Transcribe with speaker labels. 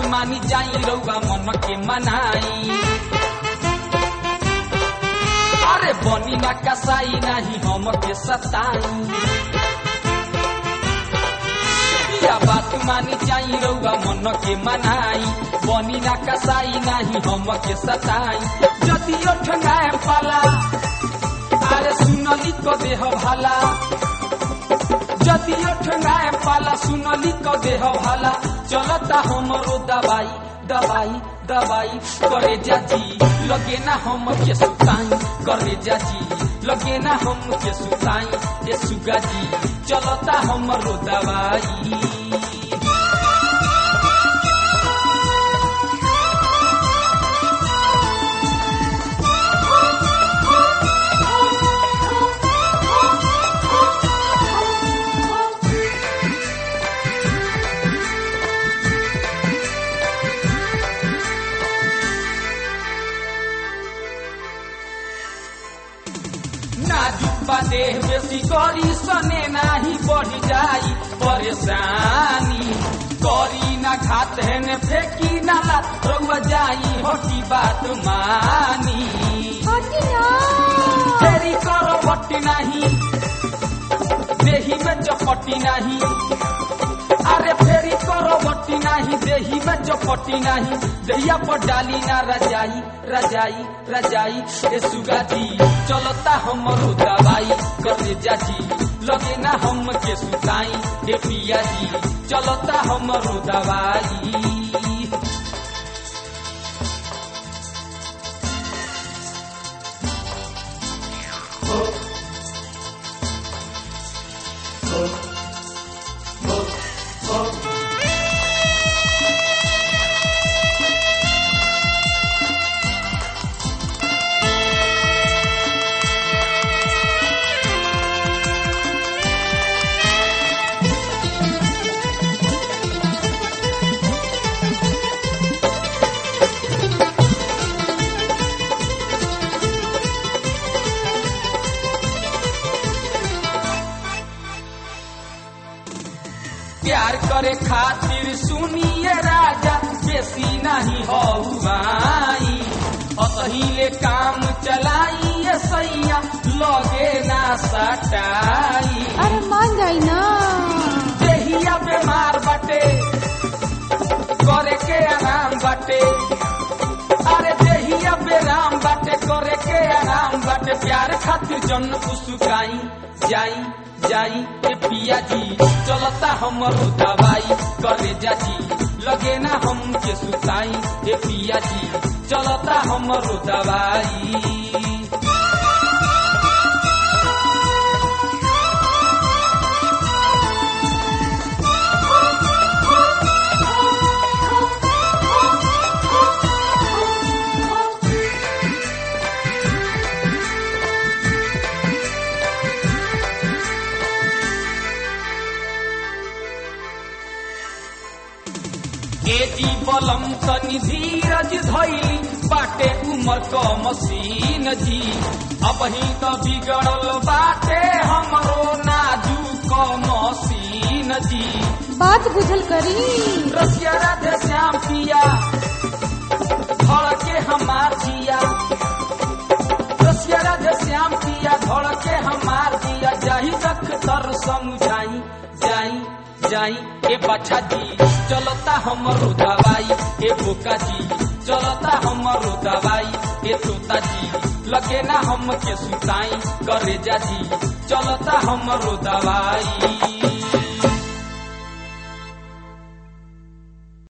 Speaker 1: मानी जाई रउआ मन के मनाई। अरे बनी ना कसाई नहीं हम के सताई। या बात मानी जाई रउआ मन के मनाई। बनी ना कसाई नहीं हम के सताई। जदि ठंगाए पाला अरे सुनली को देह भाला। जदि ठंगाए पाला सुनली को देह भाला। चलता हमरो दवाई दवाई दवाई करे जाजी लगे ना हम के सुताई। करे जाजी लगे ना हम के सुताई। ये सुगा जी चलता हमरो दवाई। देह बेसी करी सने नाही बढ़ी जाई परेशानी। करी ना घात है ने फेंकी ना लात रउआ जाई हटी बात मानी। फेरी करो बट्टी नहीं देही में चपटी नहीं। अरे फेरी करो बट्टी नहीं देही में चपटी नहीं। दहिया पर डाली ना रजाई रजाई रजाई। ए सुगा जी चलता हमरो दवाई। करे जाजी लगे ना हम के सुताई। ए पिया जी चलता हमरो दवाई। प्यार करे खातिर सुनिए राजा बेसी नहीं हौवाई। अतहिले काम चलाई सैया लगे ना सटाई।
Speaker 2: अरे मान जाई ना
Speaker 1: देहिया बीमार बाटे करे के आराम बाटे। अरे देहिया बेराम बाटे करे के आराम बाटे। प्यार खातिर जन उसुकाई जाई जाई। ए पिया जी चलता हमरो दवाई। करे जाजी लगे ना हम के सुताई। ए पिया जी चलता हमरो दवाई। एजी बलम तनी धीरज धैली बाटे उमर क मसीन जी। अब ही तो बिगड़ल बाटे हमरो नाजुक मसीन जी।
Speaker 2: बात बुझल करी
Speaker 1: रसिया राधे श्याम पिया धड़के हमार जिया। रसिया राधे श्याम पिया धड़के हमार जिया। जाही रख तर समझाई जाई जाई। ए बच्चा जी चलता हमरो दवाई। ए बोका जी चलता हमरो दवाई। ए तोता जी लगे ना हम के सुताई। करे जाजी चलता हमरो दवाई।